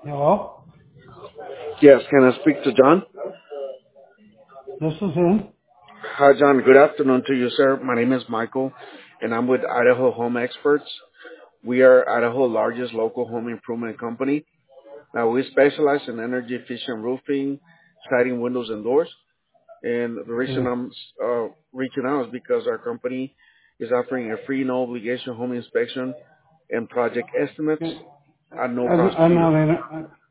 Hello, Yes, can I speak to John? this is him. Hi, John. Good afternoon to you, sir. My name is Michael, and I'm with Idaho Home Experts. We are Idaho's largest local home improvement company. Now, we specialize in energy efficient roofing, siding, windows, and doors. And the reason Okay. I'm reaching out is because our company is offering a free, no obligation home inspection and project estimates Okay. at no I'm, cost to I'm you. not in.